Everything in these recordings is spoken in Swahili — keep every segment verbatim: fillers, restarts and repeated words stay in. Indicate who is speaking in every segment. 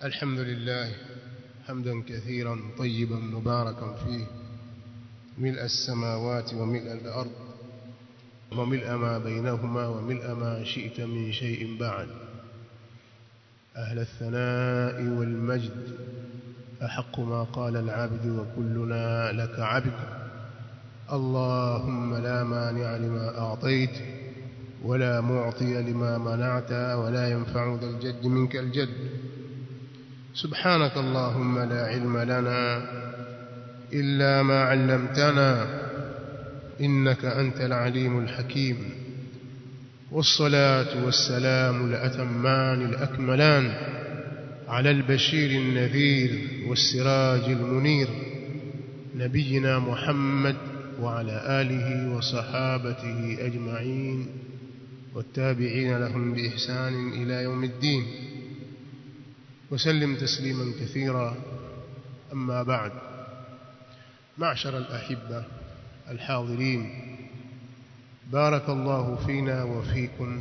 Speaker 1: الحمد لله حمدا كثيرا طيبا مباركا فيه ملء السماوات وملء الأرض وملء ما بينهما وملء ما شئت من شيء بعد. أهل الثناء والمجد أحق ما قال العبد وكلنا لك عبد. اللهم لا مانع لما أعطيت ولا معطي لما منعت ولا ينفع ذا الجد منك الجد. سبحانك اللهم لا علم لنا إلا ما علمتنا إنك أنت العليم الحكيم. والصلاة والسلام الأتمان الأكملان على البشير النذير والسراج المنير نبينا محمد وعلى آله وصحابته أجمعين والتابعين لهم بإحسان إلى يوم الدين وسلم تسليما كثيرا. أما بعد، معشر الأحبة الحاضرين، بارك الله فينا وفيكم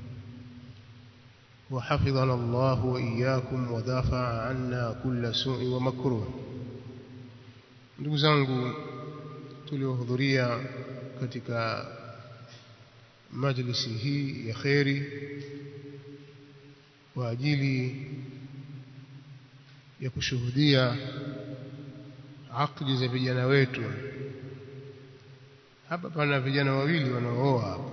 Speaker 1: وحفظنا الله وإياكم ودافع عنا كل سوء ومكروه. ndugu zangu tuliohudhuria katika majlisi hii ya khairi kwa ajili ya kushuhudia akdi za vijana wetu. Hapa pana vijana wawili wanaooa hapa,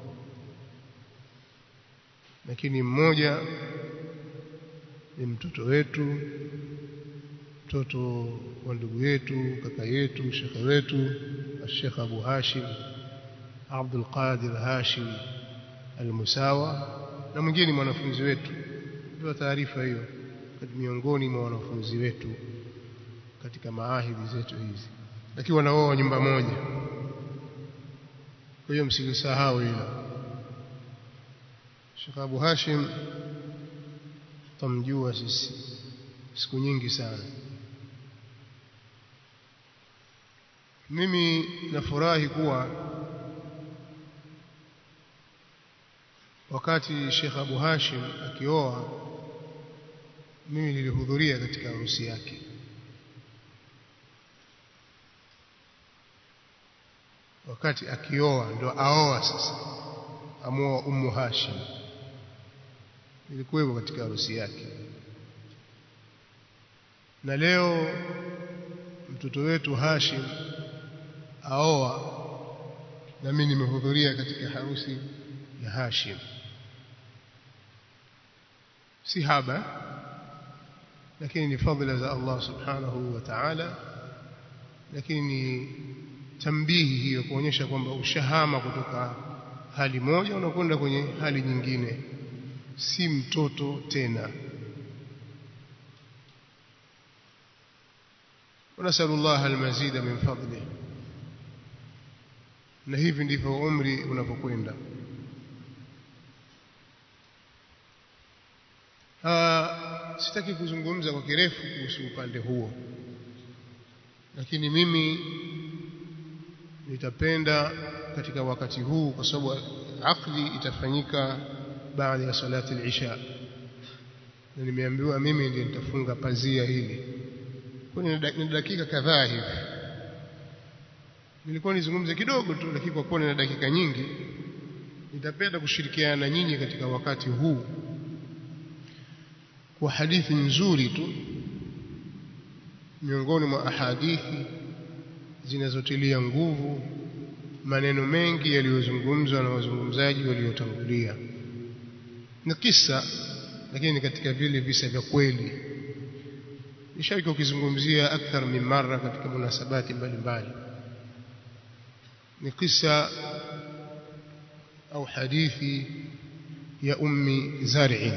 Speaker 1: lakini mmoja ni mtoto wetu, mtoto wa ndugu yetu, kaka yetu, shekhe wetu Sheikh Abu Hashim Abdul Qadir Hashim Al-Musawa, na mwingine mwanafunzi wetu. Ndio taarifa hiyo, miongoni mwa wanafunzi wetu katika maahidi zetu hizi, lakini wanaoa nyumba moja. Kwa hiyo msisahau hilo. Sheikh Abu Hashim tamjua sisi siku nyingi sana. Mimi nafurahi kuwa wakati Sheikh Abu Hashim akioa, mimi nilihudhuria katika harusi yake. Wakati akioa ndo aoa sasa, amoa Ummu Hashim, nilikuwa katika harusi yake. Na leo mtoto wetu Hashim aoa, na mimi nimehudhuria katika harusi ya Hashim. Si haba, lakini ni fadhila za Allah subhanahu wa ta'ala, lakini ni tambihi hiyo kuonyesha kwamba ushahama kutoka hali moja unakwenda kwenye hali nyingine, si mtoto tena. Nasallallahu almazida min fadlihi. Na hivi ndivyo umri unapokwenda. Ah, sitaki kuzungumza kwa kirefu kuhusu upande huo, lakini mimi nitapenda katika wakati huu, kwa sababu akdi itafanyika baada ya salati al-isha, na nimeambiwa mimi ndiye nitafunga pazia hili. Kwa ni dakika kadhaa hivi, nilikuwa nizungumze kidogo tu, lakini kwa kuwa nina dakika nyingi, nitapenda kushirikiana na nyinyi katika wakati huu kwa hadithi nzuri tu miongoni mwa ahadithi zinazotilia nguvu maneno mengi yaliyozungumzwa na wazungumzaji waliotangulia. Ni kisa, lakini katika vile visa vya kweli. Nishawahi kuzungumzia akthar min mara katika munasabati mbalimbali. Ni kisa au hadithi ya Ummi Zar'in.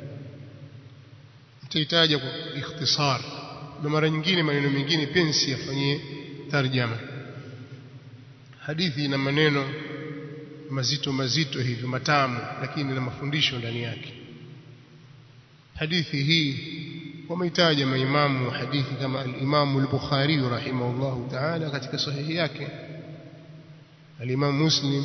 Speaker 1: Nitahitaji kwa ikhtisar, na mara nyingine maneno mengine pensi yafanyie tarjama. Hadithi ina maneno mazito mazito hivi matamu, lakini na mafundisho ndani yake. Hadithi hii wameitaja maimamu wa hadithi kama al-Imam al-Bukhari rahimahullahu ta'ala katika sahihi yake, al-Imam Muslim,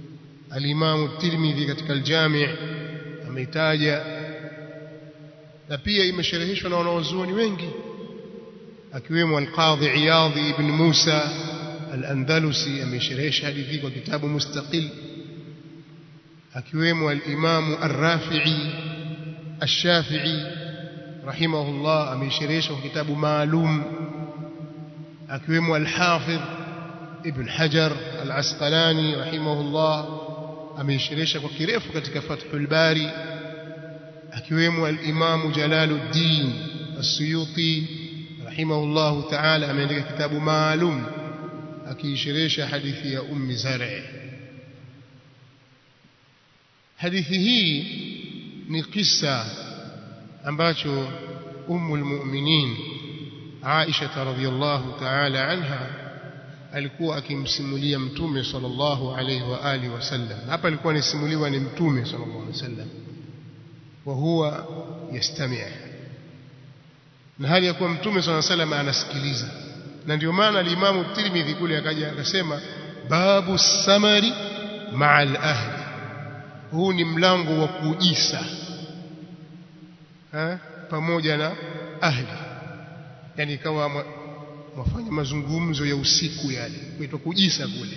Speaker 1: al-Imam at-Tirmidhi katika al-Jami' ameitaja, na pia imeshereheshwa na wanawazuoni wengi akiwemo al-Qadhi Iyadh ibn Musa al-Andalusi amesherehesha hadithi kwa kitabu mustaqil, akiwemo al-Imam ar-Rafi'i ash-Shafi'i rahimahullah amesherehesha kwa kitabu maalum, akiwemo al-Hafidh ibn Hajar al-Asqalani rahimahullah amesherehesha kwa kirefu katika Fathul Bari, akiwemo al-Imam Jalaluddin as-Suyuti rahimahullah ta'ala ameandika kitabu maalum akiisherehesha hadithi ya Ummi Zar'i. Hadithi hii ni kisa ambacho Ummul Mu'minin Aisha radhiyallahu ta'ala anha alikuwa akimsimulia Mtume sallallahu alayhi wa alihi wasallam. Hapa alikuwa anisimuliwa ni Mtume sallallahu alayhi wasallam wa huwa yastami', na hali ya kuwa Mtume sallallahu alayhi wasallam anasikiliza. Na ndio maana al-Imam Tirmidhi kule akaja akasema babu samari ma'al ahli, huu ni mlango wa kujisa ha pamoja na ahli, yani kama mwafanya mazungumzo ya usiku yale kuitwa kujisa kule.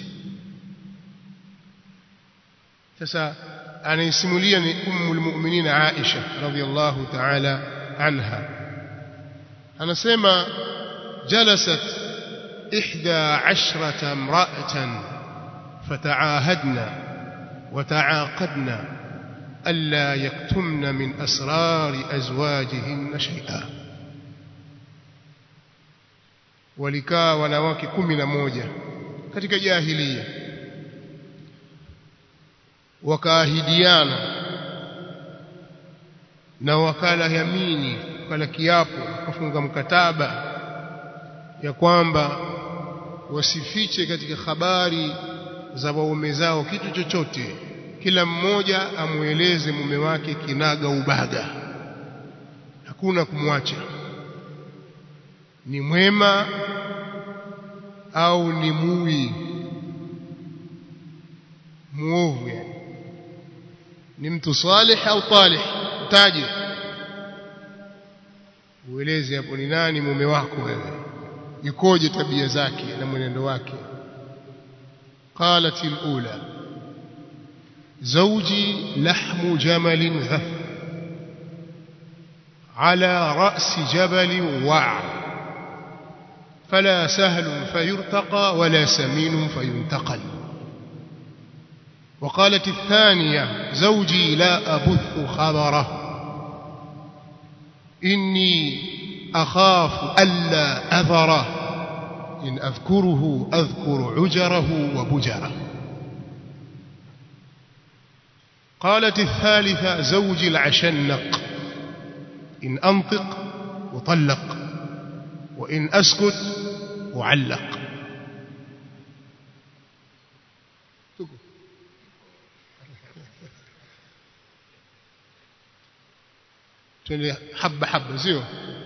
Speaker 1: Sasa anaisimulia ni Ummul Mu'minin Aisha radhiyallahu ta'ala anha, anasema جلست إحدى عشرة امرأة فتعاهدنا وتعاقدنا ألا يكتمن من أسرار أزواجهن شيئا. walikaa wanawake kumi na moja katika jahiliya, wakaahidiana na wakala yamini, wakala kiapo, wakafunga mkataba ya kwamba wasifiche katika habari za waume zao kitu chochote, kila mmoja amueleze mume wake kinaga ubaga, hakuna kumwacha, ni mwema au ni mui muovu, yani ni mtu salih au talih, utaje ueleze hapo ni nani mume wako wewe, yukoje tabia zake na mwenendo wake. قالت الأولى زوجي لحم جمل غث على رأس جبل وعر فلا سهل فيرتقى ولا سمين فينتقل. وقالت الثانية زوجي لا أبث خبره إني أخاف ألا أذره إن أذكره أذكر عجره وبجره. قالت الثالثة زوجي العشنق إن أنطق وطلق وإن أسكت وعلق. حبة حبة زيو.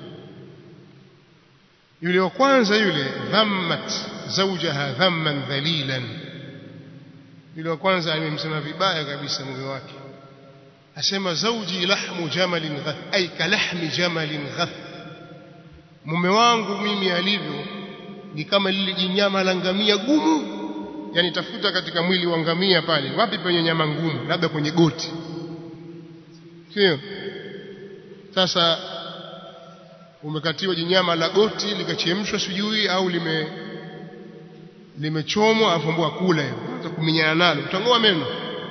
Speaker 1: yule wa kwanza yule dhammat zawjaha dhamman dhalilan, yule wa kwanza amemsema vibaya kabisa mume wake, asema zawji lahmu jamalin ghath, ay kalahmi jamalin ghath, mume wangu mimi alivyo ni kama lile jinyama la ngamia gumu. Yani tafuta katika mwili wa ngamia pale, wapi penye nyama ngumu? Labda kwenye goti, sio? Sasa umekatiwa jinyama la goti likachemshwa sijui au lime limechomwa afumbua kula hiyo, hata kuminyana nalo utangoa meno.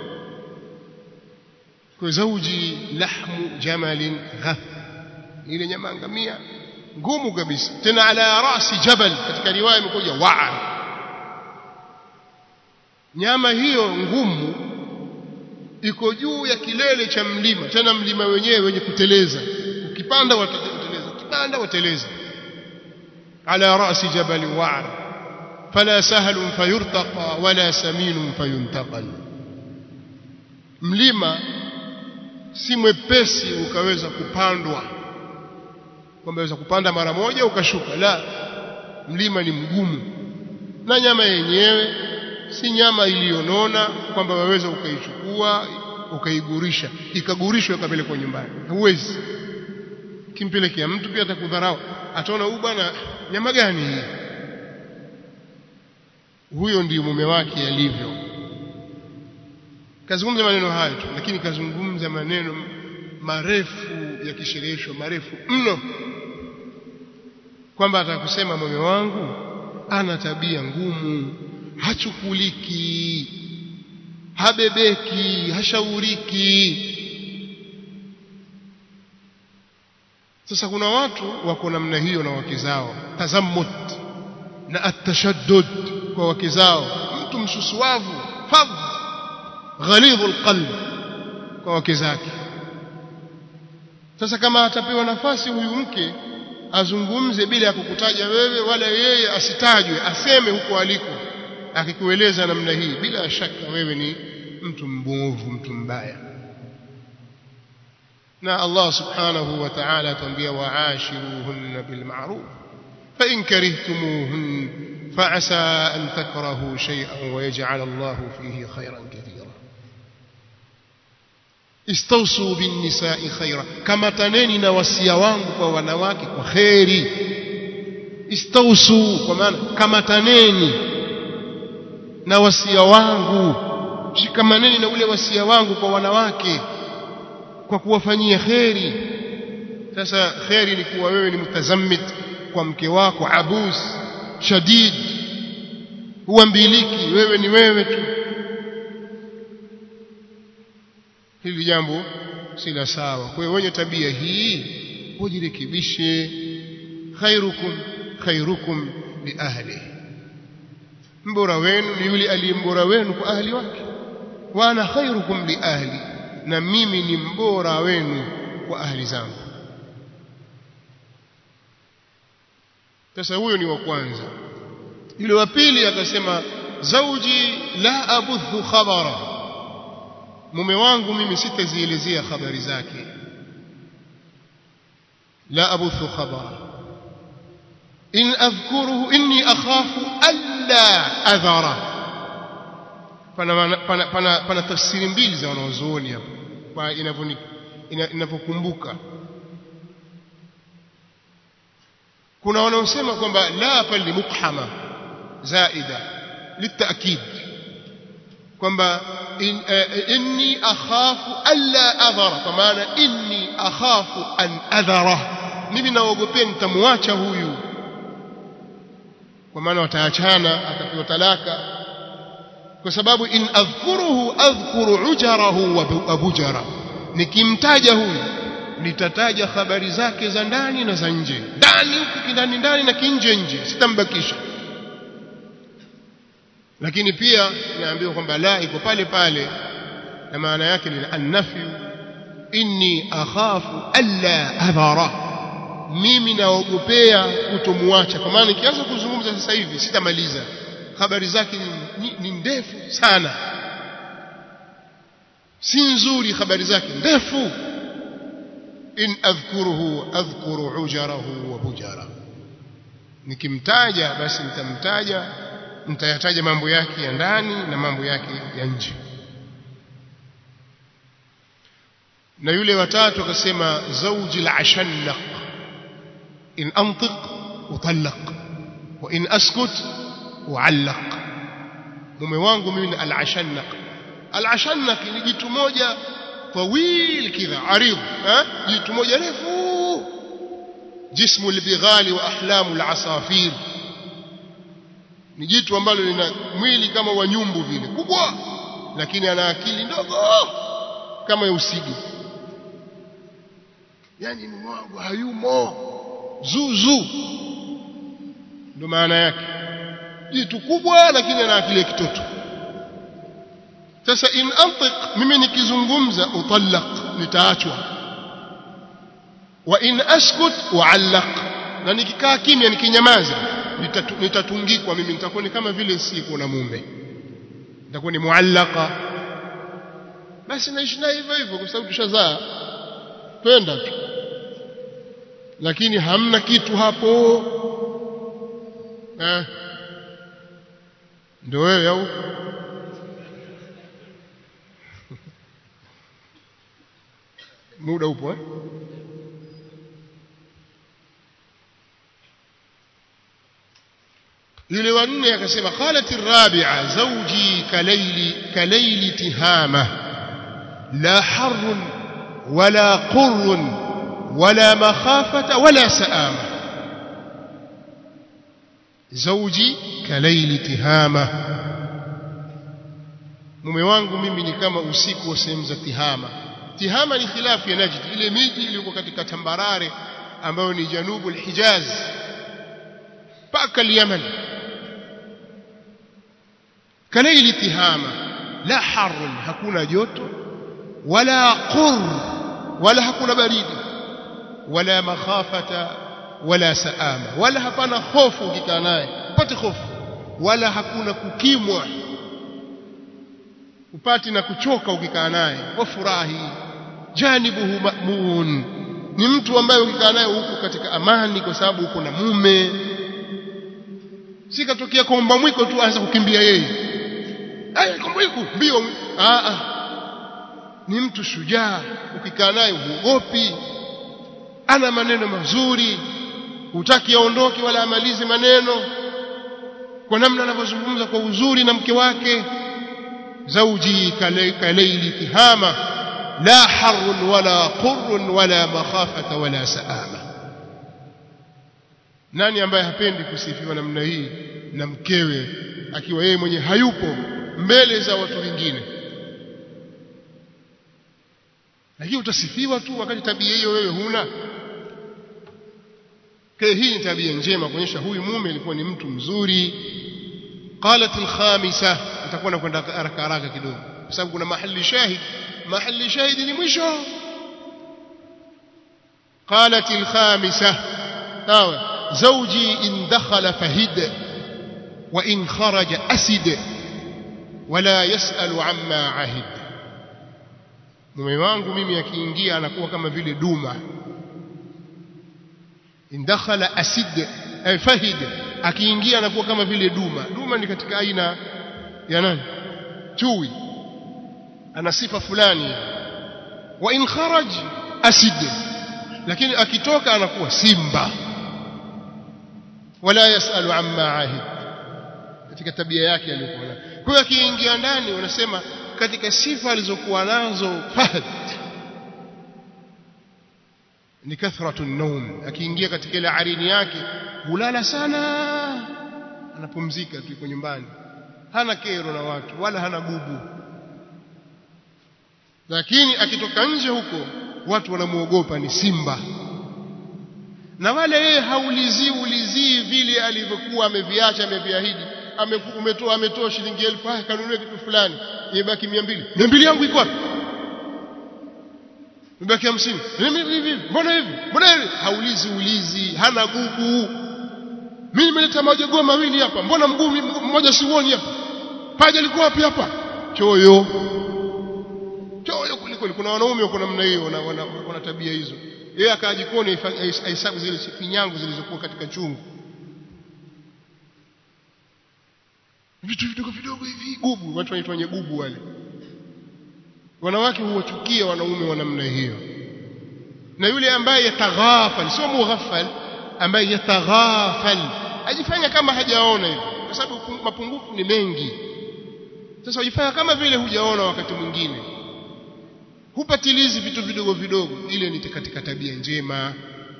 Speaker 1: Kwa zawji lahmu jamalin ghath, ile nyama ngamia ngumu kabisa, tena ala rasi jabal, katika riwaya imekuja wa'a. Nyama hiyo ngumu iko juu ya kilele cha mlima, tena mlima wenyewe wenye kuteleza, ukipanda wateleza, ukipanda wateleza. Ala rasi jabal wa'a fala sahlun fayurtaqa wala saminun fayuntaqal. Mlima si mwepesi ukaweza kupandwa, kwamba waweza kupanda mara moja ukashuka, la, mlima ni mgumu. Na nyama yenyewe si nyama iliyonona kwamba waweza ukaichukua ukaigurisha ikagurishwa ikapelekwa nyumbani, huwezi. kimpelekea mtu pia atakudharau, ataona huyu bwana nyama gani hii. Huyo ndiyo mume wake alivyo. Kazungumza maneno hayo tu, lakini kazungumza maneno marefu ya kisherehesho, marefu mno, kwamba atakusema mume wangu ana tabia ngumu, hachukuliki, habebeki, hashauriki. Sasa kuna watu wako namna hiyo na wake zao, tazammut na atashaddud kwa wake zao, mtu msusuavu, fadh ghalidhul qalb kwa wake zake. Sasa kama atapewa nafasi huyu mke azungumze bila ya kukutaja wewe wala yeye asitajwe, aseme huko aliko, akikueleza namna hii, bila shaka wewe ni mtu mbovu, mtu mbaya. Na Allah subhanahu wa ta'ala atambia wa'ashiruhunna bil ma'ruf fa in karihtumuhun fa'asa an takrahu shay'an wa yaj'al Allah fihi khayran katira. Istawsu bin nisa'i khayra, kama taneni na wasia wangu kwa wanawake kwa khairi. Istawsu kwa maana kama taneni na wasia wangu, shikamaneni na ule wasia wangu kwa wanawake kwa kuwafanyia khairi. Sasa khairi ni kuwa wewe ni mutazammit kwa mke wako, abus shadid, huambiliki, wewe ni wewe tu. Hili jambo si la sawa. Kwa hiyo wenye tabia hii ujirekebishe. Khairukum khairukum li ahli, mbora wenu ni yule aliyembora wenu kwa ahli wake. Wa ana khairukum li ahli, na mimi ni mbora wenu kwa ahli zangu. Sasa huyo ni wa kwanza. Yule wa pili akasema zauji la abuthu khabara, mume wangu mimi sitazielezea habari zake. La abuthu khabara in adhkuruhu inni akhafu alla adhara. Pana pana pana, pana tafsiri mbili za wanaozuoni hapo kwa inavyokumbuka. Kuna wanaosema kwamba la pali mukhama zaida litakid, kwamba in, uh, inni akhafu alla adhara, kwa maana inni akhafu an adhara, mimi naogopea nitamwacha huyu, kwa maana wataachana, atapewa talaka. Kwa sababu in adhkuruhu adhkuru ujarahu wa abujara, nikimtaja huyu nitataja habari zake za ndani na za nje, ndani huku ndani ndani na kinje nje, sitambakisha. Lakini pia naambiwa kwamba la iko pale pale, na maana yake ni an-nafi, inni akhafu alla adhara, mimi naogopea kutomwacha. Kwa maana nikianza kuzungumza sasa hivi sitamaliza, habari zake ni, ni ndefu sana, si nzuri, habari zake ndefu. In adhkuruhu adhkuru ujarahu wa bujara, nikimtaja basi nitamtaja, nitayataja mambo yake ya ndani na mambo yake ya nje. Na yule watatu akasema zawji al-ashannaq in antiq utallaq wa in askut uallaq. Mume wangu mimi ni al-ashannaq. Al-ashannaq ni jitu moja tawil kidha arid, ha jitu moja refu, jismu al-bighali wa ahlamu al-asafir, ni jitu ambalo lina mwili kama wa nyumbu vile kubwa, lakini ana akili ndogo kama ya usigi. Yani mume wangu hayumo zuzu, ndio maana yake, jitu kubwa lakini ana akili ya kitoto. Sasa in antiq, mimi nikizungumza utallaq, nitaachwa. Wa in askut uallaq, na nikikaa kimya nikinyamaza Nitatu, nitatungikwa mimi, nitakuwa ni kama vile siko na mume, nitakuwa ni muallaka. Basi naishi na hivyo hivyo kwa sababu tushazaa, twenda tu, lakini hamna kitu hapo. Eh, ndio wewe au muda upo eh? yule wa nne akasema qalat ar-rabi'a zawji kalayli kalayli tihama la harrun wala qurrun wala makhafata wala saama. Zawji kalayli tihama, mume wangu mimi ni kama usiku wa sehemu za Tihama. Tihama ni khilafu ya Najd, ile miji iliyo katika tambarare ambayo ni janubu al-Hijaz paka al-Yaman. Kalayli tihama la harun, hakuna joto wala qur, wala hakuna baridi, wala makhafata wala saama, wala hapana hofu ukikaa naye upate hofu, wala hakuna kukimwa upati na kuchoka ukikaa naye. Wafurahi janibuhu ma'mun, ni mtu ambaye ukikaa naye huko katika amani kwa sababu uko na mume. Si katokea komba mwiko tu aanza kukimbia yeye, aya komba mwiko mbio. Ah ah, ni mtu shujaa, ukikaa naye huogopi, ana maneno mazuri, hutaki aondoke wala amalize maneno, kwa namna anavyozungumza kwa uzuri na mke wake. Zawji kalayli tihama la harrun wala qurrun wala makhafata wala saama. Nani ambaye hapendi kusifiwa namna hii na mkewe akiwa yeye mwenye hayupo mbele za watu wengine? Lakini utasifiwa tu wakati tabia hiyo wewe huna. Kwa hii ni tabia njema kuonyesha huyu mume alikuwa ni mtu mzuri. Qalat al-khamisa, itakuwa na kwenda haraka haraka kidogo kwa sababu kuna mahali shahid, mahali shahid ni mwisho. Qalat al-khamisa, sawa, zawji in dakhala fahid wa in kharaja asid wala yasalu amma ahid. Mume wangu mimi akiingia anakuwa kama vile duma. In dakhala asid ay fahid, akiingia anakuwa kama vile duma. Duma ni katika aina ya nani? Chui, ana sifa fulani. Wa in kharaj asid, lakini akitoka anakuwa simba. Wala yasalu amma ahid, katika tabia yake aliyokuwa nayo. Kwa hiyo akiingia ndani wanasema katika sifa alizokuwa nazo Fahd ni kathratu an-nawm. Akiingia katika ile arini yake hulala sana, anapumzika tu yuko nyumbani, hana kero na watu wala hana gubu. Lakini akitoka nje huko watu wanamuogopa, ni simba. Na wale yeye haulizii ulizii vile alivyokuwa ameviacha ameviahidi. Umetoa ametoa shilingi elfu, ah kanunue kitu fulani, imebaki mia mbili. mia mbili yangu iko wapi? Imebaki hamsini. Mimi hivi, mbona hivi? Mbona hivi? Haulizi ulizi, hana gubu. Mimi nimeleta majogoo mawili hapa, mbona mguu mmoja siuoni hapa? Paja liko wapi hapa? Choyo. Choyo kuliko. Kuna wanaume wako namna hiyo, wana, wana, wana tabia hizo. Yeye akajikoni aihesabu zile finyango zilizokuwa katika chungu, vitu vidogo vidogo hivi, gubu. Watu wanaitwa wenye gubu wale. Wanawake huwachukia wanaume wa namna hiyo. Na yule ambaye yataghafal, sio mughaffal, ambaye yataghafal, ajifanya kama hajaona hivi, kwa sababu mapungufu ni mengi. Sasa ajifanya kama vile hujaona wakati mwingine, hupatilizi vitu vidogo vidogo. Ile ni katika tabia njema.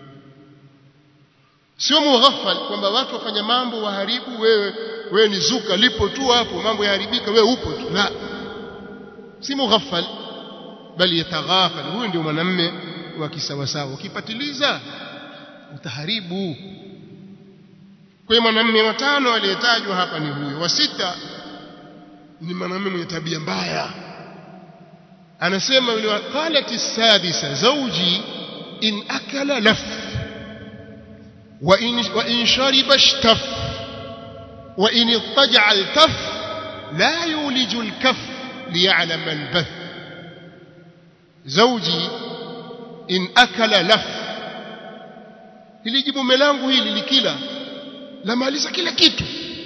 Speaker 1: Sio mughaffal kwamba watu wafanya mambo waharibu, wewe wewe ni zuka lipo tu hapo, mambo yaharibika, wewe upo tu. La, si mughaffal bali yataghafal. Huyu ndio mwanamume wa kisawasawa. Ukipatiliza utaharibu. Kwa hiyo mwanamume wa tano aliyetajwa hapa ni huyo. Wa sita ni mwanamume mwenye tabia mbaya. Anasema yule, qalat as-sadisa zawji in akala laf wa in wa in shariba ishtaf wa in ittaja'a al-taf la yuliju al-kaf liya'lam al-bath. Zawji in akala laf, hili jibu melangu hili likila la maliza kila kitu.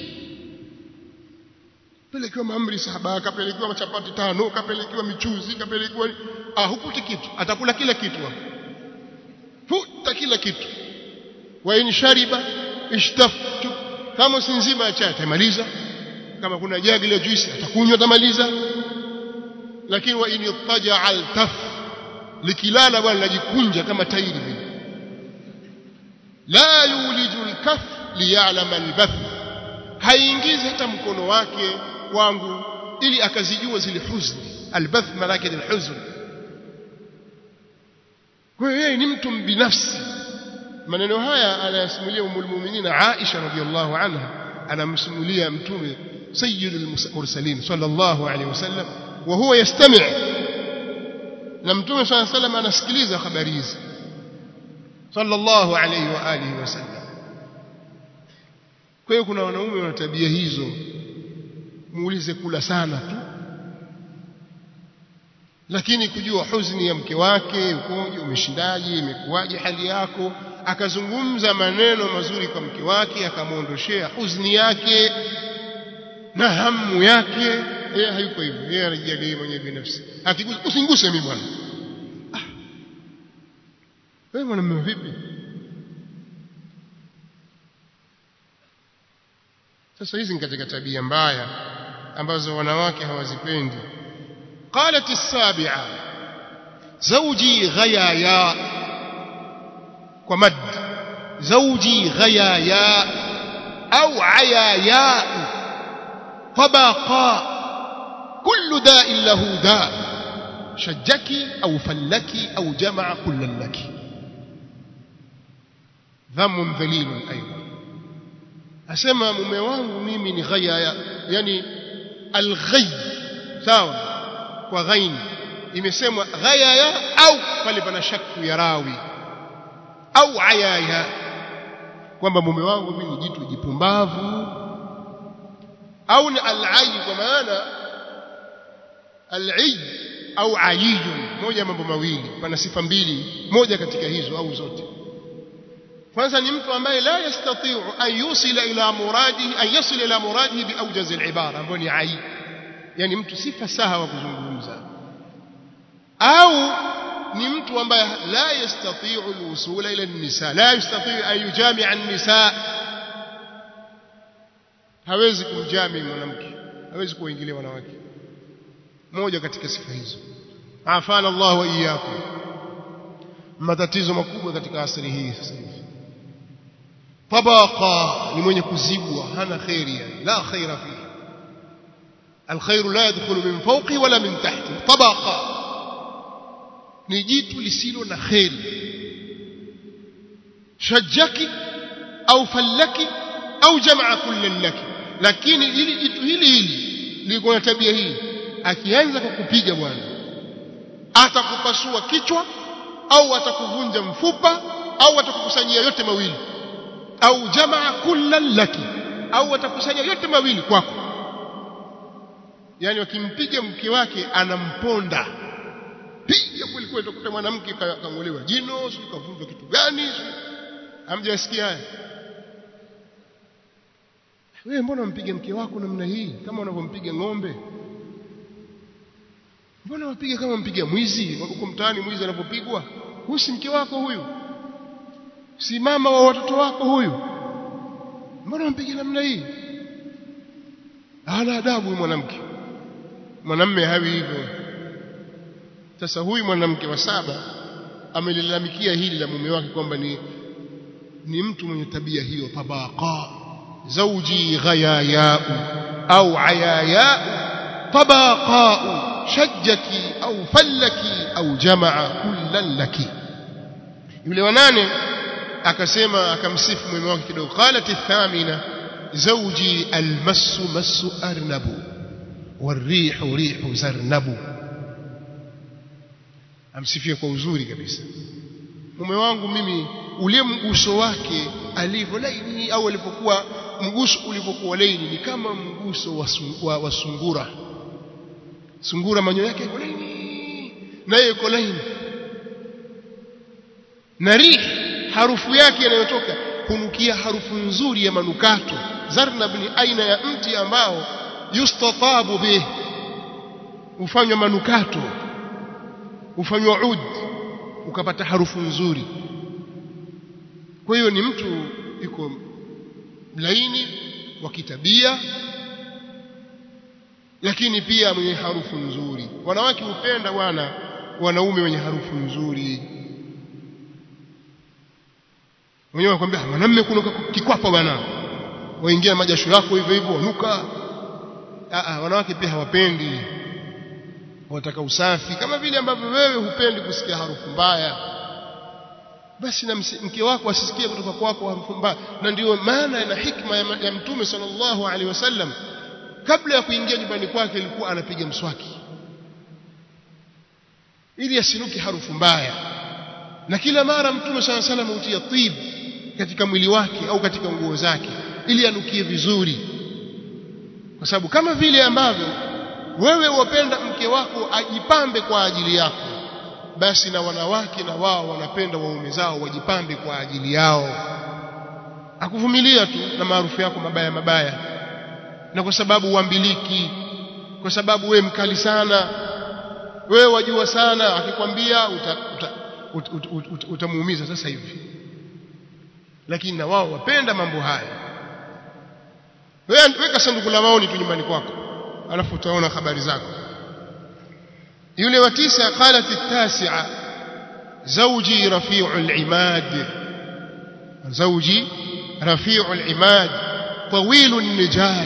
Speaker 1: Pelekiwa maamri saba, kapelekiwa machapati tano, kapelekiwa michuzi, kapelekiwa ah, hukuti kitu, atakula kila kitu hapo, futa kila kitu. Wa in shariba ishtaftu, kama si nzima ya chai atamaliza, kama kuna jagi la juisi atakunywa atamaliza. Lakini wa in yattaja al-taf, likilala bwana lajikunja kama tairi vile. La yuliju al-kaf liya'lama al-bath, haingizi hata mkono wake kwangu ili akazijua zile huzni. Al-bath maana yake ni huzn. Kwa hiyo yeye ni mtu binafsi. Maneno haya anayasimulia Ummul Mu'minin Aisha radhiyallahu anha, anamsimulia mtume sayyidul mursalin sallallahu alayhi wasallam, wa huwa yastami', na mtume sallallahu alayhi wasallam anasikiliza habari hizi sallallahu alayhi wa alihi wasallam. Kwa hiyo kuna wanaume wana tabia hizo, muulize kula sana tu, lakini kujua huzuni ya mke wake ukoje, umeshindaje, imekuwaje hali yako, akazungumza maneno mazuri kwa mke wake, akamuondoshea huzuni yake na hamu yake. Yeye hayuko hivyo, yeye anajiangalia mwenyewe binafsi. Akigusa, usinguse mimi bwana. Ah, wewe mwanamume vipi? Sasa hizi ni katika tabia mbaya ambazo wanawake hawazipendi. قالت السابعة زوجي غيايا ومد زوجي غيايا أو عيايا طبقا كل داء له داء شجك أو فلك أو جمع كل لك. ذم ذليل أيضا. أسمى mume wangu mimi ni ghayaya, yani alghay, sawa, kwa ghain imesemwa ghayaya au pale pana shakku ya rawi, au ayaya, kwamba mume wangu mimi ni jitu jipumbavu, au ni al-ayy, kwa maana al-ayy au ayiyun, moja mambo mawili, pana sifa mbili, moja katika hizo au zote. kwanza ni mtu ambaye la yastati'u an yusila ila muradihi an yasila ila muradihi bi awjaz al-ibara, ambayo ni ayy, yani mtu si fasaha wa kuzungumza. Au ni mtu ambaye la yastati'u al-wusula ila an-nisa, la yastati'u an yujami'a an-nisa, hawezi kumjami mwanamke, hawezi kuingilia wanawake. Moja katika sifa hizo. Afana Allah wa iyyakum. Matatizo makubwa katika asili hii sasa hivi. Tabaqa ni mwenye kuzibwa, hana khairi, yani la khaira fihi. الخير لا يدخل من فوقه ولا من تحته. طبقة ni jitu lisilo na khairi. Shajjaki au fallaki au jamaa kullal laki. Lakini ili jitu hili hili liko na tabia hii, akianza kukupiga bwana, atakupasua kichwa au atakuvunja mfupa au atakukusanyia yote mawili, au jamaa kullal laki, au atakusanya yote mawili kwako. Yani wakimpiga mke wake anamponda, piga kweli kweli, utakuta mwanamke kangolewa jino, sio kavunjwa kitu gani, hamjasikia haya? Wewe mbona umpige mke wako namna hii kama unavyompiga ng'ombe? Mbona wapiga kama mpiga mwizi? Huko mtaani mwizi anapopigwa, huyu si mke wako huyu, si mama wa watoto wako huyu, mbona umpige namna hii? Hana adabu mwanamke. Mwanamume hawi hivyo. Sasa huyu mwanamke wa saba amelilalamikia hili la mume wake kwamba ni ni mtu mwenye tabia hiyo. Tabaqa zawji ghayaya au ayaya tabaqa shajjaki au fallaki au jamaa kullan laki. Yule wa nane akasema, akamsifu mume wake kidogo. Qalat athamina zawji almassu massu arnabu والريح ريح زرنب. Amsifia kwa uzuri kabisa mume wangu mimi, ule mguso wake alivyo laini, au alipokuwa mguso ulivyokuwa laini, ni kama mguso wa, wa, wa sungura. Sungura manyoya yake yako laini, naye yuko laini, na rih, harufu yake inayotoka hunukia harufu nzuri ya manukato. Zarnab ni aina ya mti ambao yustatabu bih, ufanywa manukato, ufanywa ud, ukapata harufu nzuri. Kwa hiyo ni mtu yuko laini wa kitabia, lakini pia mwenye harufu nzuri. Wanawake hupenda wana wanaume wenye harufu nzuri. Wenyewe wakwambia mwanamume kuna kikwapa bwana, waingia majasho yako hivyo hivyo wanuka. Ah ah, wanawake pia hawapendi, wataka usafi, kama vile ambavyo wewe hupendi kusikia harufu mbaya. Basi na mke wako asisikie kutoka kwako harufu mbaya. Na ndio maana na hikma ya, ya Mtume sallallahu alaihi wasallam, kabla ya kuingia nyumbani kwake alikuwa anapiga mswaki ili asinuke harufu mbaya. Na kila mara Mtume sallallahu alaihi wasallam hutia tib katika mwili wake au katika nguo zake ili anukie vizuri, kwa sababu kama vile ambavyo wewe wapenda mke wako ajipambe kwa ajili yako, basi na wanawake na wao wanapenda waume zao wajipambe kwa ajili yao. Akuvumilia tu na maarufu yako mabaya mabaya, na kwa sababu uambiliki, kwa sababu we mkali sana, wewe wajua sana, akikwambia utamuumiza uta, uta, uta, uta, uta sasa hivi. Lakini na wao wapenda mambo haya. Wewe weka sanduku la maoni tu nyumbani kwako, alafu utaona habari zako. yule wa tisa, qalat at-tasi'a zawji rafi'u al-imad, zawji rafi'u al-imad طويل النجاد.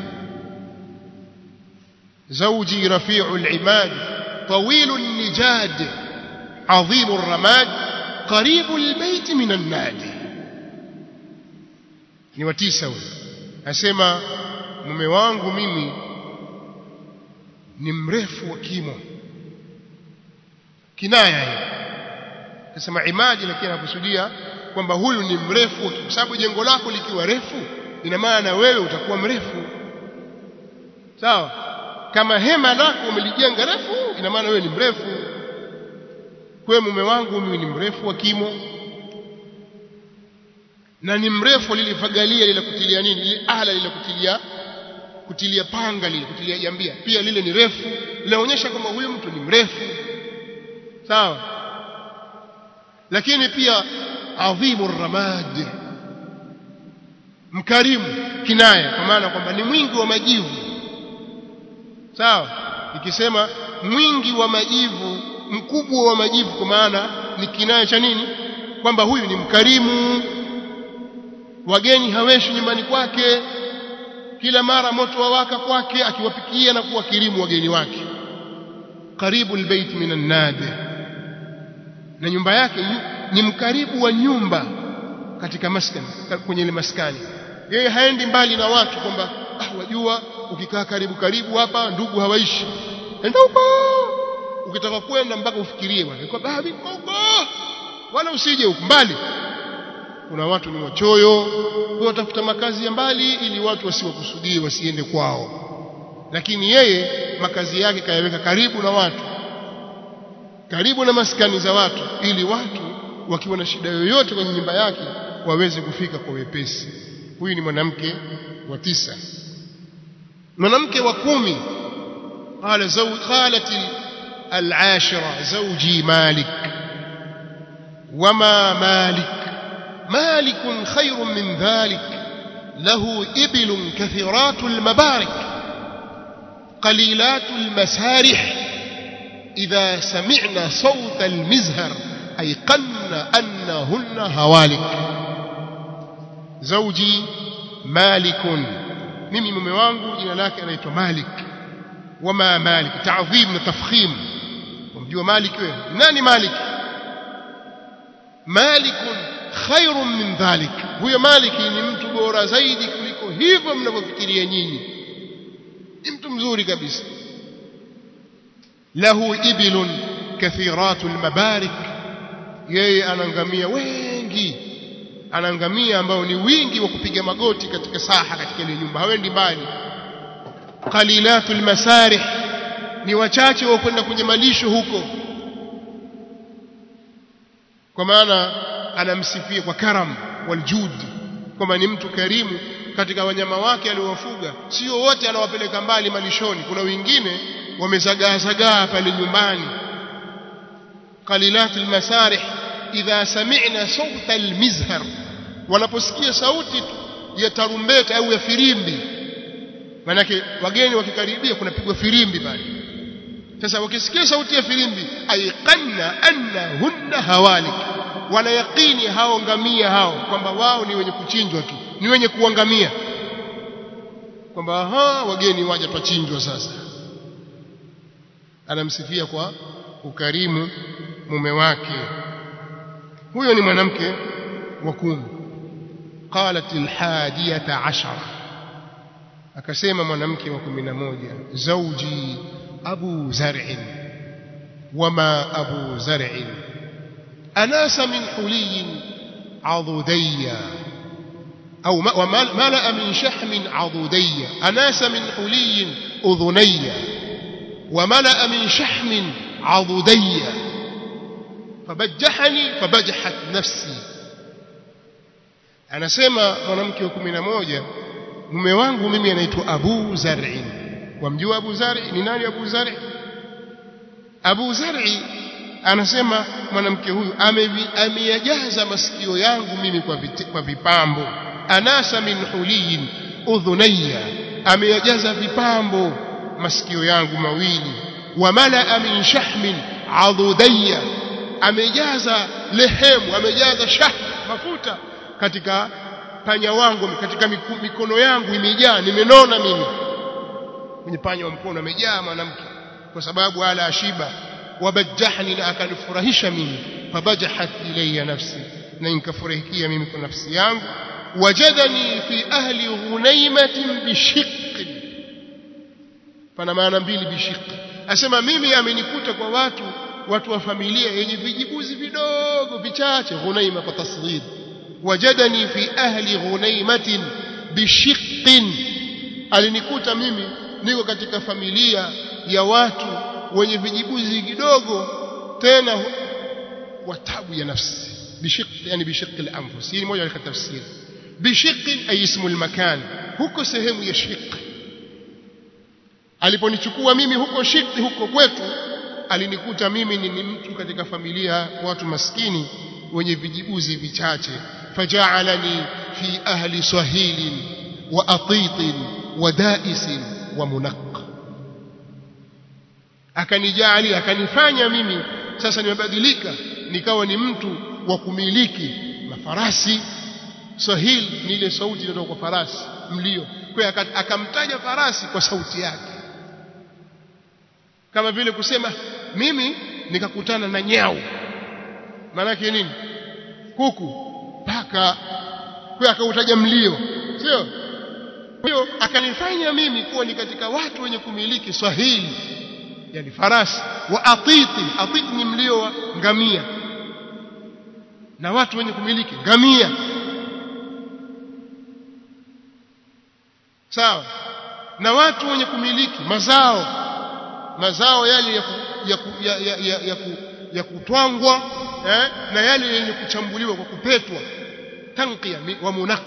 Speaker 1: زوجي رفيع العماد طويل النجاد عظيم الرماد قريب البيت من النادي. ni watisa huyo asema mume wangu mimi ni mrefu wa kimo, kinaya hiyo. Asema imadi, lakini anakusudia kwamba huyu ni mrefu, kwa sababu jengo lako likiwa refu ina maana wewe utakuwa mrefu. Sawa? Kama hema lako umelijenga refu ina maana wewe ni mrefu. Kwa mume wangu mimi ni mrefu wa kimo, na ni mrefu lilifagalia lile kutilia nini, lile ala lile kutilia kutilia panga lile kutilia jambia, pia lile ni refu, linaonyesha kwamba huyu mtu ni mrefu. Sawa? Lakini pia adhimur ramad, mkarimu, kinaya, kwa maana kwamba ni mwingi wa majivu. Sawa? Ikisema mwingi wa majivu, mkubwa wa majivu, kwa maana ni kinaya cha nini? Kwamba huyu ni mkarimu, wageni haweshi nyumbani kwake, kila mara moto wawaka kwake akiwapikia na kuwakirimu wageni wake. Karibu albayt minan nadi, na nyumba yake ni mkaribu wa nyumba katika maskani, kwenye ile maskani. Yeye haendi mbali na watu kwamba ah, wajua ukikaa karibu karibu hapa ndugu hawaishi, enda huko. Ukitaka kwenda mpaka ufikirie bwana, kwa baadhi huko wala usije huko mbali. Kuna watu ni wachoyo, watafuta makazi ya mbali ili watu wasiwakusudie wasiende kwao, lakini yeye makazi yake kayaweka karibu na watu, karibu na maskani za watu, ili watu wakiwa na shida yoyote kwenye nyumba yake waweze kufika kwa wepesi. Huyu ni mwanamke wa tisa. Mwanamke wa kumi, qala zawj qalat al-ashira zawji malik wama malik مالك خير من ذلك له إبل كثيرات المبارك قليلات المسارح إذا سمعنا صوت المزهر أيقن أنهن هوالك. زوجي مالك، mimi mume wangu jina lake anaitwa Malik. Wama Malik, ta'dhim na tafkhim. Unajua Malik wewe nani? Malik Malikun khairun min dhalik, huyo Maliki ni mtu bora zaidi kuliko hivyo mnavyofikiria nyinyi, ni mtu mzuri kabisa. Lahu ibilun kathiratul mabarik, yeye anangamia wengi, anangamia ambao ni wingi wa kupiga magoti katika saha, katika ile nyumba, hawendi mbali. Qalilatul masarih, ni wachache wa kwenda kwenye malisho huko, kwa maana anamsifia kwa karam waljud, kwamba ni mtu karimu katika wanyama wake aliowafuga. Sio wote anawapeleka mbali malishoni, kuna wengine wamezagaa zagaa pale nyumbani. Qalilatul masarih idha sami'na sawta almizhar, wanaposikia sauti ya tarumbeta au ya firimbi. Manake wageni wakikaribia kunapigwa firimbi pale. Sasa wakisikia sauti ya firimbi, aiqanna annahunna hawalik, wana yaqini hao ngamia hao kwamba wao ni wenye kuchinjwa tu, ni wenye kuangamia, kwamba aha, wageni waje tachinjwa sasa. Anamsifia kwa ukarimu mume wake. Huyo ni mwanamke wa kumi. Qalat alhadiyata ashara, akasema mwanamke wa kumi na moja, zawji abu zar'in wama abu zar'in anasa min huliyin adudayya au malaa min shahmin adudayya anasa min huliyin udhunayya وملأ من شحم عضدي فبجحني فبجحت نفسي. anasema mwanamke wa kumi na moja, mume wangu mimi anaitwa Abu Zar'i. Wamjua Abu Zar'i ni nani? Abu Zar'i Abu Zar'i anasema mwanamke huyu ameyajaza masikio yangu mimi kwa kwa vipambo. Anasa min huliyin udhunayya, ameyajaza vipambo masikio yangu mawili. Wa malaa min shahmin adudayya, amejaza lehemu, amejaza shah, mafuta katika panya wangu, katika mikono yangu imejaa, nimenona mimi. Kwenye panya wa mkono amejaa mwanamke, kwa sababu ala ashiba. Wabajjahni, na akanifurahisha mimi. Fabajahat ilayya nafsi, na nikafurahikia mimi kwa nafsi yangu. Wajadani fi ahli ghunaymatin bishiqqin, pana maana mbili bishiq. Asema mimi amenikuta kwa watu watu wa familia yenye vijibuzi vidogo vichache. Ghunaima kwa tasghir. Wajadani fi ahli ghunaymatin bishiqqin, alinikuta mimi niko katika familia ya watu wenye vijibuzi kidogo, tena watabu ya nafsi. Bishiq yani bishiq al-anfus, hii moja katika tafsiri. Bishiq ay ismu al-makan, huko sehemu ya shiq. Aliponichukua mimi huko shikti, huko kwetu, alinikuta mimi ni mtu katika familia watu maskini wenye vijibuzi vichache. Faja'alani fi ahli sahilin wa atitin wa da'isin wa munaq, akanijali, akanifanya mimi sasa nimebadilika, nikawa ni mtu wa kumiliki mafarasi. Sahil ni ile sauti inayotoka kwa farasi, mlio. Kwa akamtaja farasi kwa sauti yake, kama vile kusema mimi nikakutana na nyau. Maana yake nini? Kuku, paka. Kwa akautaja mlio, sio? Kwa hiyo akanifanya mimi kuwa ni katika watu wenye kumiliki swahili, yani farasi. Wa atiti, atiti ni mlio wa ngamia, na watu wenye kumiliki ngamia, sawa, na watu wenye kumiliki mazao, mazao yale ya ya ya ya, ya, ya, ya kutwangwa, eh, na yale yenye kuchambuliwa kwa kupetwa, tanqiya wa munaq.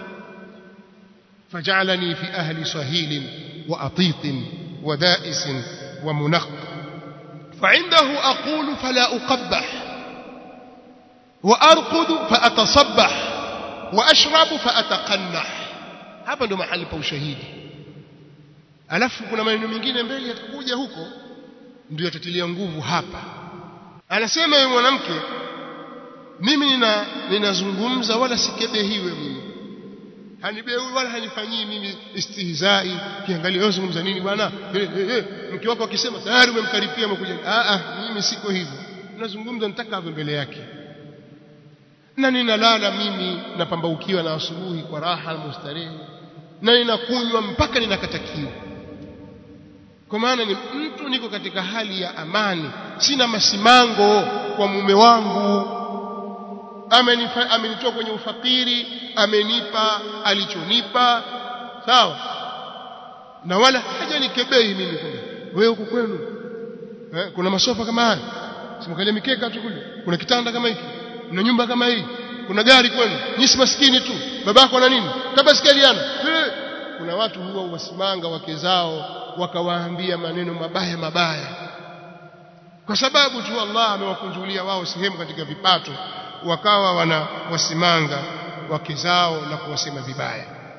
Speaker 1: Faj'alani fi ahli sahilin wa atitin wa da'isin wa munaq. Fa'indahu aqulu fala uqabbah wa arqudu fa atasabbah wa ashrabu fa ataqannah. Hapa ndo mahali pa ushahidi. Alafu kuna maneno mengine mbele yatakuja huko, ndio yatatilia nguvu hapa. Anasema yule mwanamke, mimi nina ninazungumza wala sikebehiwe mimi, hanibehui wala hanifanyii mimi istihzai. Kiangalia wewe zungumza nini bwana, eh eh, mke wako akisema tayari umemkaripia umekuja. Ah ah, mimi siko hivyo, ninazungumza nitaka hapo mbele yake. Na ninalala mimi napambaukiwa na asubuhi kwa raha na mustarehe, na ninakunywa mpaka ninakatakiwa, kwa maana ni mtu niko katika hali ya amani, sina masimango kwa mume wangu. Amenifa, amenitoa kwenye ufakiri, amenipa alichonipa, sawa, na wala hajanikebei mimi kwamba wewe huko kwenu eh, kuna masofa kama haya, simkalia mikeka tu kule, kuna kitanda kama hiki, kuna nyumba kama hii, kuna gari kwenu, nyinyi maskini tu, babako na nini, tabaskaliana. Kuna watu huwa wasimanga wake zao wakawaambia maneno mabaya mabaya, kwa sababu tu Allah amewakunjulia wao sehemu katika vipato, wakawa wana wasimanga wake zao na kuwasema vibaya.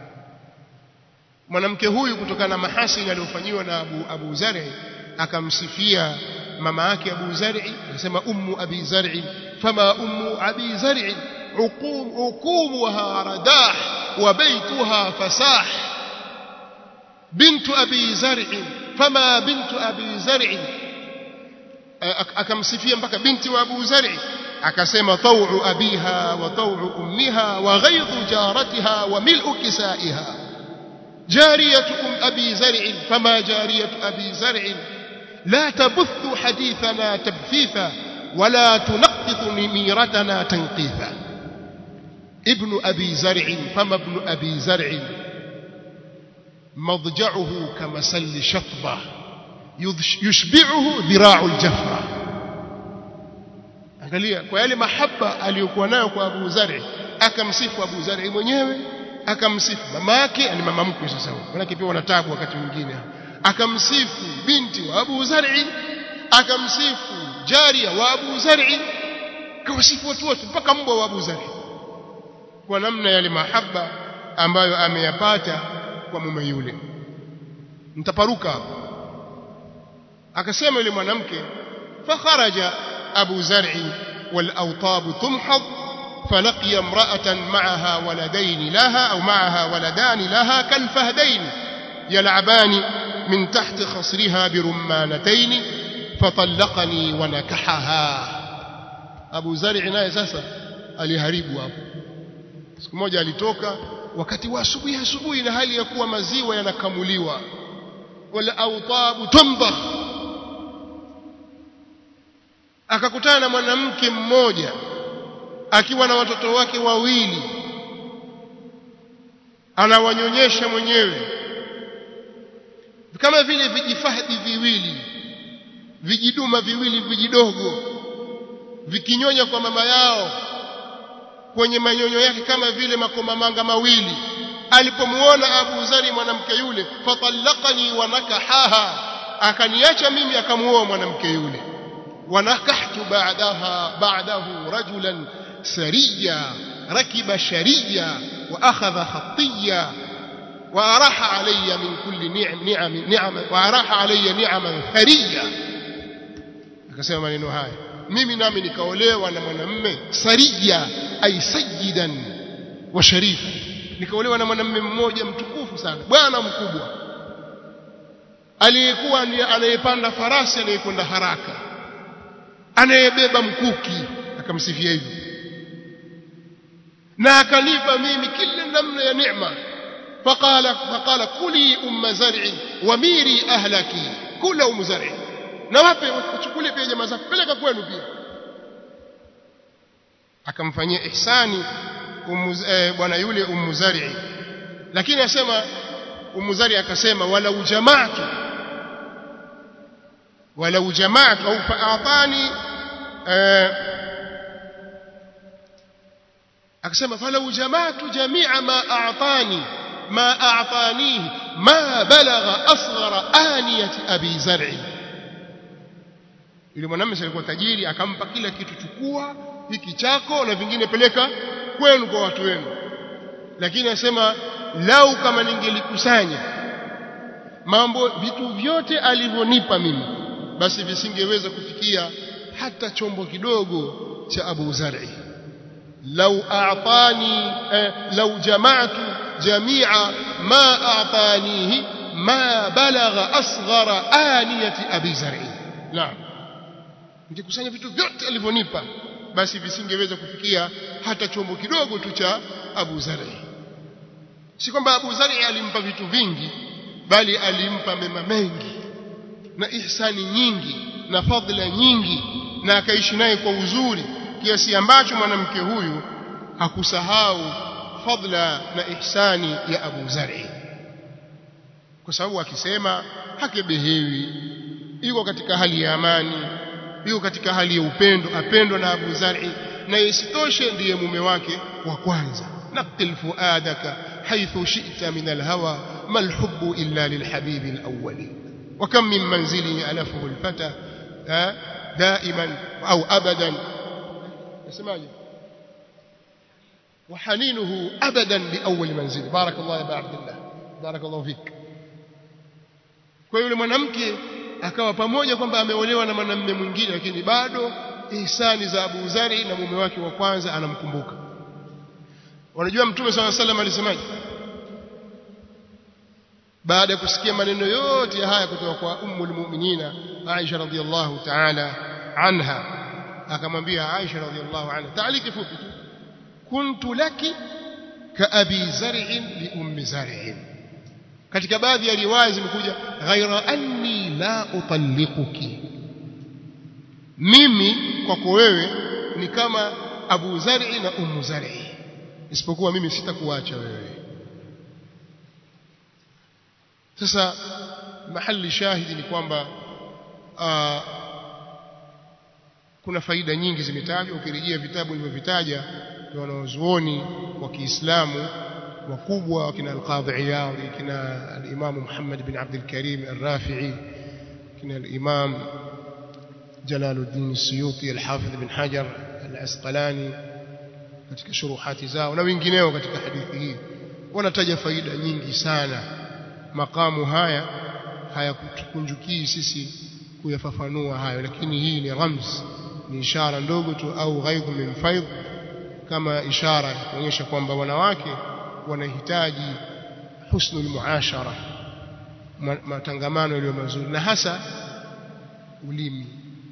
Speaker 1: mwanamke huyu kutokana na mahasini aliyofanywa na Abu Abu Zar'i akamsifia mama yake Abu Zar'i, anasema ummu Abi Zar'i, fama ummu Abi Zar'i uqum uqumuha radah wa baytuha fasah, bintu Abi Zar'i fama bintu Abi Zar'i, akamsifia mpaka binti wa Abu Zar'i, akasema taw'u abiha wa taw'u ummiha wa ghaydhu jaratiha wa mil'u kisaiha, جارية أبي زرع فما جارية أبي زرع لا تبث حديثنا تبثيثا ولا تنقط نميرتنا تنقيثا، ابن أبي زرع فما ابن أبي زرع مضجعه كمسل شطبة يشبعه ذراع الجفرة. angalia kwa yale mahaba aliyokuwa nayo kwa Abu Zar'i, akamsifu Abu Zar'i mwenyewe, akamsifu mamake, ani mama mkwe sasa huyo, maana pia wana taabu wakati mwingine, akamsifu binti wa Abu Zar'i, akamsifu jaria wa Abu Zar'i, kawasifu watu wote mpaka mbwa wa Abu Zar'i, kwa namna yale mahaba ambayo ameyapata kwa mume yule. Mtaparuka akasema yule mwanamke, fa kharaja Abu Zar'i wal awtab tumhad فلقي امرأة معها ولدين لها أو معها ولدان لها كالفهدين يلعبان من تحت خصرها برمانتين فطلقني ونكحها. Abu Zar'i naye sasa aliharibu hapo. Siku moja alitoka wakati wa asubuhi asubuhi na hali ya kuwa maziwa yanakamuliwa, wala autabu tumbakh, akakutana na mwanamke mmoja akiwa na watoto wake wawili, anawanyonyesha mwenyewe kama vile vijifahdi viwili, vijiduma viwili vijidogo vikinyonya kwa mama yao kwenye manyonyo yake kama vile makomamanga mawili. Alipomuona Abu Zar'i mwanamke yule, fatallaqani wa nakahaha, akaniacha mimi akamuoa mwanamke yule. Wanakahtu ba'daha ba'dahu rajulan سريا ركب شريا وأخذ خطيا وأراح علي من كل نعم نعم نعم وأراح علي نعما ثريا. akasema maneno haya, mimi nami nikaolewa na mwanamume saria, ay sayyidan wa sharifa, nikaolewa na mwanamume mmoja mtukufu sana, bwana mkubwa, aliyekuwa anayepanda farasi anayekwenda haraka, anayebeba mkuki, akamsifia hivyo, na akanipa mimi kila namna ya neema. faqala faqala kuli umma zar'i wa miri ahlaki, kula ummu zar'i, na wape uchukule pia jamaa zako, peleka kwenu pia. Akamfanyia ihsani bwana yule ummu zar'i, lakini asema ummu zar'i akasema walau jama'tu walau jama'tu au fa'atani akasema falau jama'tu jami'a ma a'tani ma a'tanihi ma balagha asghara aniyati Abi Zar'i. Yule mwanamume alikuwa tajiri, akampa kila kitu, chukua hiki chako na vingine peleka kwenu kwa watu wenu, lakini asema lau kama ningelikusanya mambo vitu vyote alivyonipa mimi, basi visingeweza kufikia hata chombo kidogo cha Abu Zar'i. لو أعطاني لو جمعت جميع ما أعطانيه ما بلغ أصغر آنية أبي زرع. نعم, ningekusanya vitu vyote alivyonipa basi visingeweza kufikia hata chombo kidogo tu cha Abu Zar'i. Si kwamba Abu Zar'i alimpa vitu vingi, bali alimpa mema mengi na ihsani nyingi na fadhila nyingi, na akaishi naye kwa uzuri kiasi ambacho mwanamke huyu hakusahau fadla na ihsani ya Abu Zar'i, kwa sababu akisema hakebehewi, yuko katika hali ya amani, yuko katika hali ya upendo, apendwa na Abu Zar'i, na isitoshe ndiye mume wake wa kwanza. naqtil fuadaka haythu shi'ta min alhawa mal hubbu illa lilhabibi alawwali wa kam min manzili alafuhu alfata daiman au abadan, اسمعني وحنينه ابدا باول منزل. بارك الله يا ابا عبد الله، barakallahu fik. Kwa yule mwanamke akawa pamoja kwamba ameolewa na mwanamume mwingine, lakini bado ihsani za Abu Zari na mume wake wa kwanza anamkumbuka. Unajua Mtume صلى الله عليه وسلم alisemaje baada ya kusikia maneno yote ya haya kutoka kwa ummul mu'minina Aisha radhiyallahu ta'ala anha? Akamwambia Aisha radhiyallahu anha, taaliki fupi tu, kuntu laki ka abi zar'in li ummi zar'in. Katika baadhi ya riwaya zimekuja ghaira anni la utalliquki, mimi kwako wewe ni kama Abu Zar'i na Ummu Zar'i, isipokuwa mimi sitakuacha wewe. Sasa mahali shahidi ni kwamba aa, kuna faida nyingi zimetajwa. Ukirejea vitabu nilivyovitaja vya wanazuoni wa Kiislamu wakubwa, kina al-Qadhi Iyadh, kina al-Imam Muhammad bin Abdul Karim al-Rafi'i, kina al-Imam Jalaluddin al-Suyuti, al-Hafidh ibn Hajar al-Asqalani katika shuruhati zao na wengineo katika hadithi hii wanataja faida nyingi sana. Makamu haya hayakutukunjukii sisi kuyafafanua hayo, lakini hii ni ramz, ni ishara ndogo tu, au ghaidh min faidh, kama ishara kuonyesha kwamba wanawake wanahitaji husnul muashara, matangamano yaliyo mazuri, na hasa ulimi.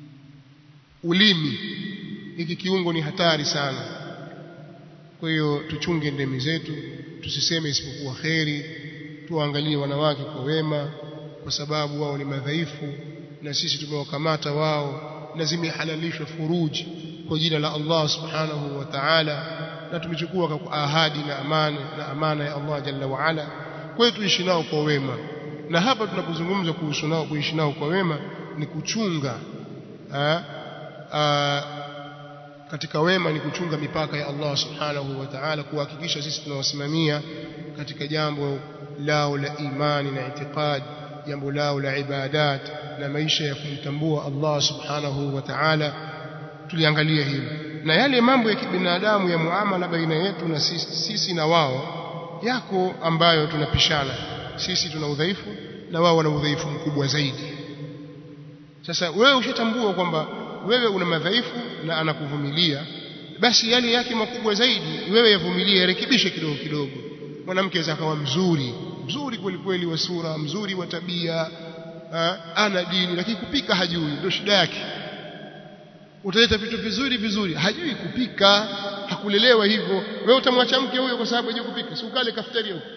Speaker 1: Ulimi hiki kiungo ni hatari sana. Kwa hiyo tuchunge ndemi zetu, tusiseme isipokuwa kheri, tuangalie wanawake kwa wema, kwa sababu wao ni madhaifu na sisi tumewakamata wao, na zimehalalishwa furuji kwa jina la Allah subhanahu wa ta'ala, na tumechukua kwa ahadi na amana na amana ya Allah jalla wa ala. Kwa hiyo tuishi nao kwa wema, na hapa tunapozungumza kuhusu nao kuishi nao kwa wema ni kuchunga ha? A, katika wema ni kuchunga mipaka ya Allah subhanahu wa ta'ala, kuhakikisha sisi tunawasimamia katika jambo lao la imani na itikadi, jambo lao la ibadat na maisha ya kumtambua Allah subhanahu wa ta'ala. Tuliangalia hili, na yale mambo ya kibinadamu ya muamala baina yetu na sisi, sisi na wao yako ambayo tunapishana. Sisi tuna udhaifu na wao wana udhaifu mkubwa zaidi. Sasa wewe ushatambua kwamba wewe una madhaifu na anakuvumilia, basi yale yake makubwa zaidi wewe yavumilie, yarekebishe kidogo kidogo. Mwanamke zakawa mzuri mzuri kweli kweli wa sura, mzuri wa tabia, ha? Ana dini, lakini kupika hajui, ndio shida yake. Utaleta vitu vizuri vizuri, hajui kupika, hakulelewa hivyo. Wewe utamwacha mke huyo kwa sababu hajui kupika? Si ukale kafetaria huko,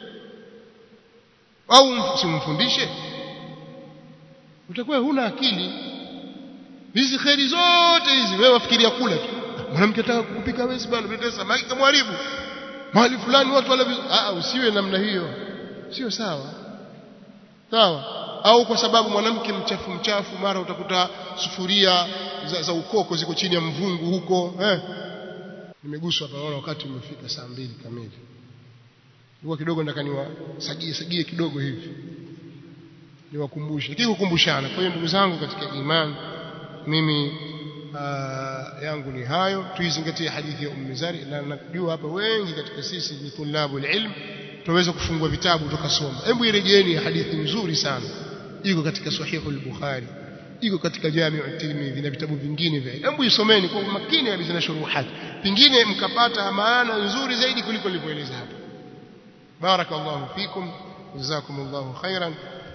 Speaker 1: au simfundishe? Utakuwa huna akili. Hizi khairi zote hizi wewe wafikiria kula tu. Mwanamke ataka kupika hawezi bwana, mlete samaki kamharibu mahali fulani watu wala. Ah, usiwe namna hiyo, sio sawa. Sawa? Au kwa sababu mwanamke mchafu mchafu, mara utakuta sufuria za, za ukoko ziko chini ya mvungu huko, eh. Nimeguswa hapa, naona wakati umefika saa mbili kamili. Huwa kidogo nataka niwasagie sagie kidogo hivi, niwakumbushe, lakini kukumbushana. Kwa hiyo ndugu zangu katika imani, mimi aa, yangu ni hayo. Tuizingatie hadithi ya Ummu Zari, na najua hapa wengi katika sisi ni tulabul ilm, tunaweza kufungua vitabu tukasoma. Hebu irejeeni hadithi nzuri sana, iko katika Sahihul Bukhari, iko katika Jami'ut Tirmidhi na vitabu vingine vile. Hebu isomeni kwa makini kabisa na shuruhat, pengine mkapata maana nzuri zaidi kuliko nilivyoeleza hapa. Barakallahu fikum, jazakumullahu khairan.